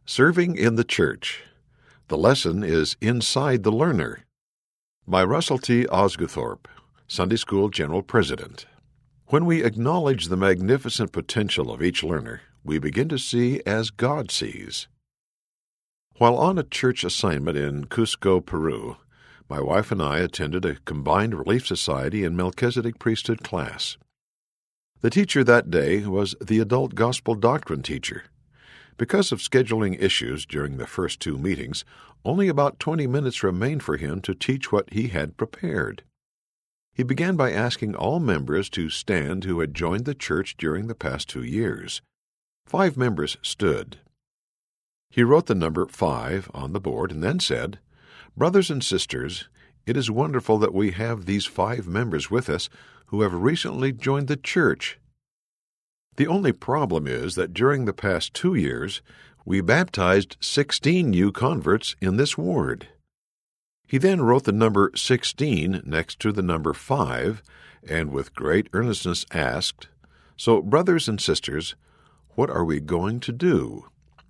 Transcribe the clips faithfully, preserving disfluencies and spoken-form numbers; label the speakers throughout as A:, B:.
A: Serving in the Church. The lesson is Inside the Learner by Russell T. Osguthorpe, Sunday School General President. When we acknowledge the magnificent potential of each learner, we begin to see as God sees. While on a church assignment in Cusco, Peru, my wife and I attended a combined Relief Society and Melchizedek priesthood class. The teacher that day was the adult gospel doctrine teacher. Because of scheduling issues during the first two meetings, only about twenty minutes remained for him to teach what he had prepared. He began by asking all members to stand who had joined the church during the past two years. Five members stood. He wrote the number five on the board and then said, "Brothers and sisters, it is wonderful that we have these five members with us who have recently joined the church. The only problem is that during the past two years, we baptized sixteen new converts in this ward." He then wrote the number sixteen next to the number five, and with great earnestness asked, "So, brothers and sisters, what are we going to do?"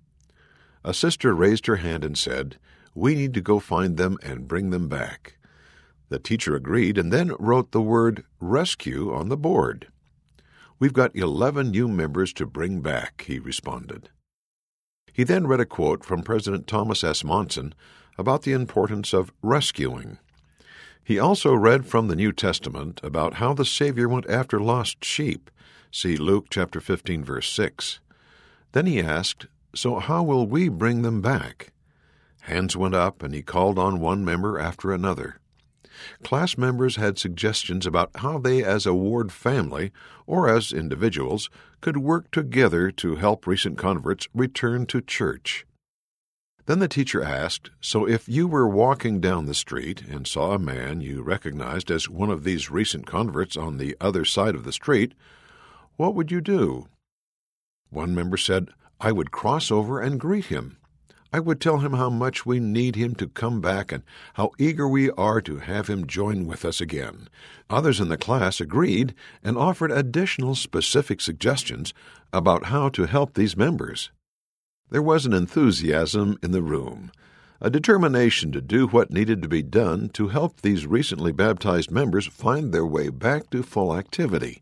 A: A sister raised her hand and said, "We need to go find them and bring them back." The teacher agreed and then wrote the word rescue on the board. "We've got eleven new members to bring back," he responded. He then read a quote from President Thomas S. Monson about the importance of rescuing. He also read from the New Testament about how the Savior went after lost sheep. See Luke chapter fifteen, verse six. Then he asked, "So how will we bring them back?" Hands went up, and he called on one member after another. Class members had suggestions about how they as a ward family or as individuals could work together to help recent converts return to church. Then the teacher asked, "So if you were walking down the street and saw a man you recognized as one of these recent converts on the other side of the street, what would you do?" One member said, "I would cross over and greet him. I would tell him how much we need him to come back and how eager we are to have him join with us again." Others in the class agreed and offered additional specific suggestions about how to help these members. There was an enthusiasm in the room, a determination to do what needed to be done to help these recently baptized members find their way back to full activity.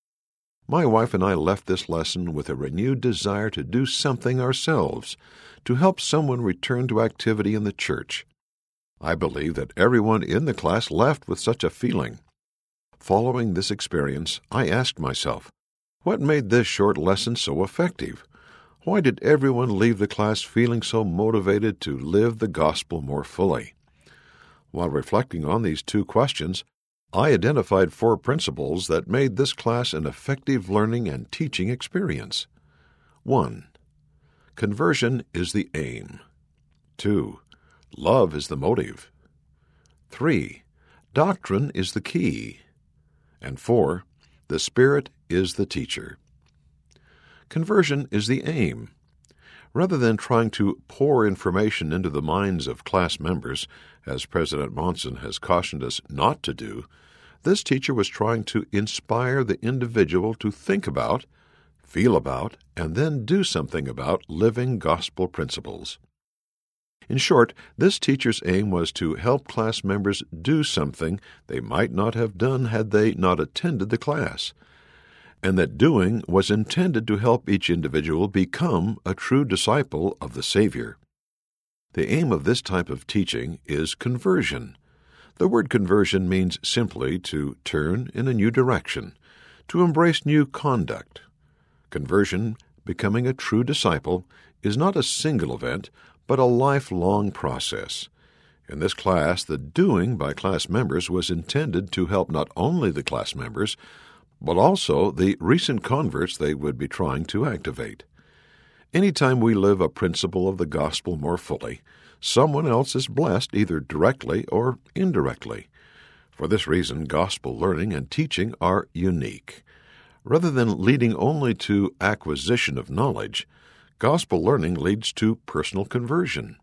A: My wife and I left this lesson with a renewed desire to do something ourselves to help someone return to activity in the church. I believe that everyone in the class left with such a feeling. Following this experience, I asked myself, what made this short lesson so effective? Why did everyone leave the class feeling so motivated to live the gospel more fully? While reflecting on these two questions, I identified four principles that made this class an effective learning and teaching experience. One. Conversion is the aim. Two. Love is the motive. Three. Doctrine is the key. And four. The Spirit is the teacher. Conversion is the aim. Rather than trying to pour information into the minds of class members, as President Monson has cautioned us not to do, this teacher was trying to inspire the individual to think about, feel about, and then do something about living gospel principles. In short, this teacher's aim was to help class members do something they might not have done had they not attended the class, and that doing was intended to help each individual become a true disciple of the Savior. The aim of this type of teaching is conversion. The word conversion means simply to turn in a new direction, to embrace new conduct. Conversion, becoming a true disciple, is not a single event, but a lifelong process. In this class, the doing by class members was intended to help not only the class members, but also the recent converts they would be trying to activate. Anytime we live a principle of the gospel more fully, someone else is blessed either directly or indirectly. For this reason, gospel learning and teaching are unique. Rather than leading only to acquisition of knowledge, gospel learning leads to personal conversion.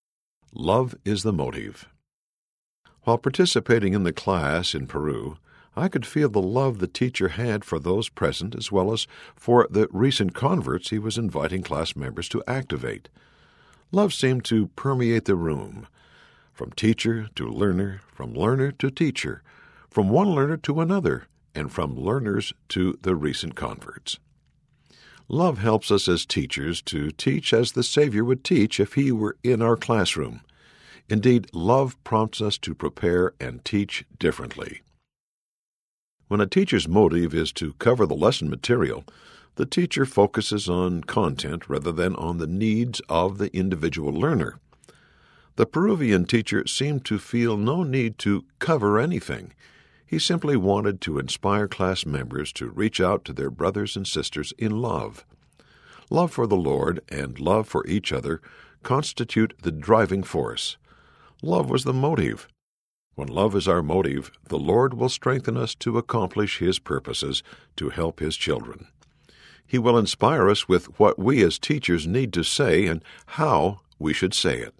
A: Love is the motive. While participating in the class in Peru, I could feel the love the teacher had for those present as well as for the recent converts he was inviting class members to activate. Love seemed to permeate the room, from teacher to learner, from learner to teacher, from one learner to another, and from learners to the recent converts. Love helps us as teachers to teach as the Savior would teach if he were in our classroom. Indeed, love prompts us to prepare and teach differently. When a teacher's motive is to cover the lesson material, the teacher focuses on content rather than on the needs of the individual learner. The Peruvian teacher seemed to feel no need to cover anything. He simply wanted to inspire class members to reach out to their brothers and sisters in love. Love for the Lord and love for each other constitute the driving force. Love was the motive. When love is our motive, the Lord will strengthen us to accomplish His purposes to help His children. He will inspire us with what we as teachers need to say and how we should say it.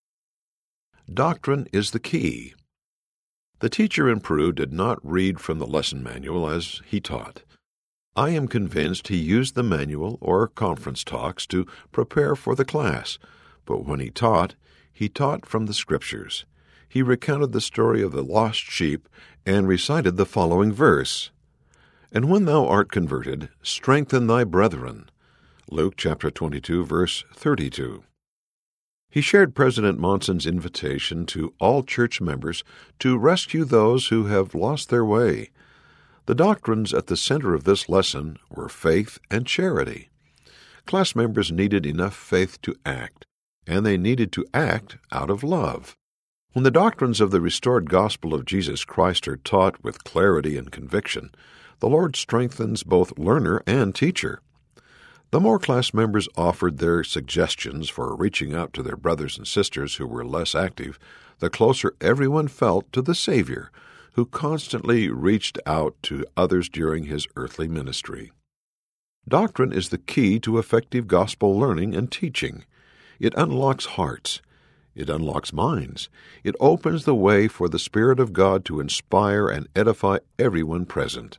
A: Doctrine is the key. The teacher in Peru did not read from the lesson manual as he taught. I am convinced he used the manual or conference talks to prepare for the class, but when he taught, he taught from the Scriptures. He recounted the story of the lost sheep and recited the following verse, "And when thou art converted, strengthen thy brethren." Luke chapter twenty-two, verse thirty-two. He shared President Monson's invitation to all church members to rescue those who have lost their way. The doctrines at the center of this lesson were faith and charity. Class members needed enough faith to act, and they needed to act out of love. When the doctrines of the restored gospel of Jesus Christ are taught with clarity and conviction, the Lord strengthens both learner and teacher. The more class members offered their suggestions for reaching out to their brothers and sisters who were less active, the closer everyone felt to the Savior, who constantly reached out to others during his earthly ministry. Doctrine is the key to effective gospel learning and teaching. It unlocks hearts. It unlocks minds. It opens the way for the Spirit of God to inspire and edify everyone present.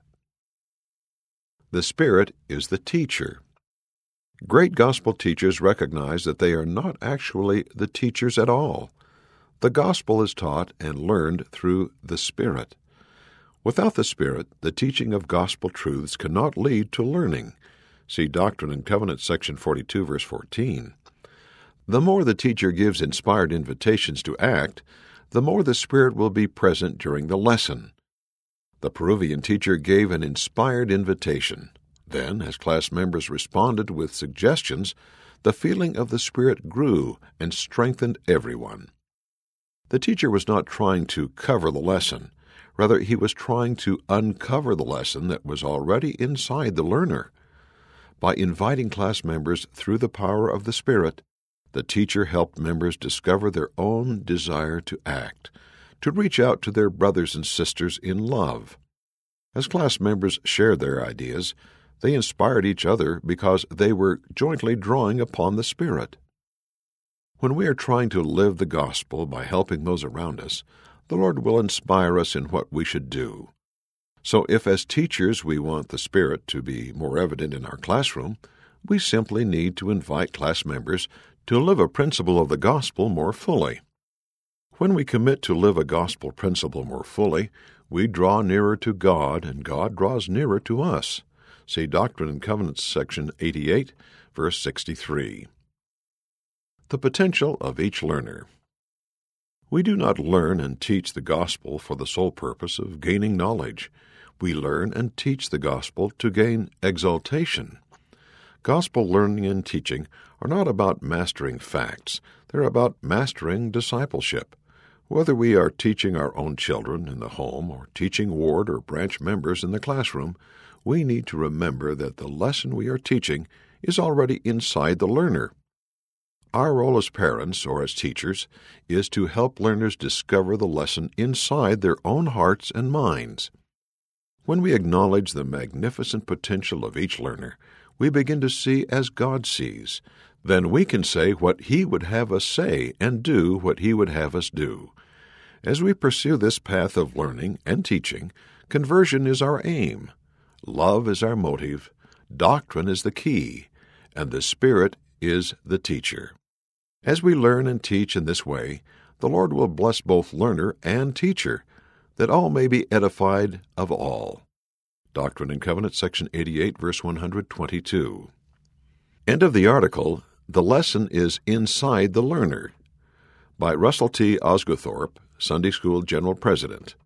A: The Spirit is the teacher. Great gospel teachers recognize that they are not actually the teachers at all. The gospel is taught and learned through the Spirit. Without the Spirit, the teaching of gospel truths cannot lead to learning. See Doctrine and Covenants, section forty-two, verse fourteen. The more the teacher gives inspired invitations to act, the more the Spirit will be present during the lesson. The Peruvian teacher gave an inspired invitation. Then, as class members responded with suggestions, the feeling of the Spirit grew and strengthened everyone. The teacher was not trying to cover the lesson. Rather, he was trying to uncover the lesson that was already inside the learner. By inviting class members through the power of the Spirit, the teacher helped members discover their own desire to act, to reach out to their brothers and sisters in love. As class members shared their ideas, they inspired each other because they were jointly drawing upon the Spirit. When we are trying to live the gospel by helping those around us, the Lord will inspire us in what we should do. So if as teachers we want the Spirit to be more evident in our classroom, we simply need to invite class members to live a principle of the gospel more fully. When we commit to live a gospel principle more fully, we draw nearer to God, and God draws nearer to us. See Doctrine and Covenants, section eighty-eight, verse sixty-three. The potential of each learner. We do not learn and teach the gospel for the sole purpose of gaining knowledge. We learn and teach the gospel to gain exaltation. Gospel learning and teaching are not about mastering facts. They're about mastering discipleship. Whether we are teaching our own children in the home or teaching ward or branch members in the classroom, we need to remember that the lesson we are teaching is already inside the learner. Our role as parents or as teachers is to help learners discover the lesson inside their own hearts and minds. When we acknowledge the magnificent potential of each learner, we begin to see as God sees. Then we can say what He would have us say and do what He would have us do. As we pursue this path of learning and teaching, Conversion is our aim. Love is our motive. Doctrine is the key, and the Spirit is the teacher. As we learn and teach in this way, the Lord will bless both learner and teacher, that all may be edified of all. Doctrine and Covenants, section eighty-eight, verse one hundred twenty-two. End of the article. The lesson is Inside the Learner, by Russell T. Osguthorpe, Sunday School General President.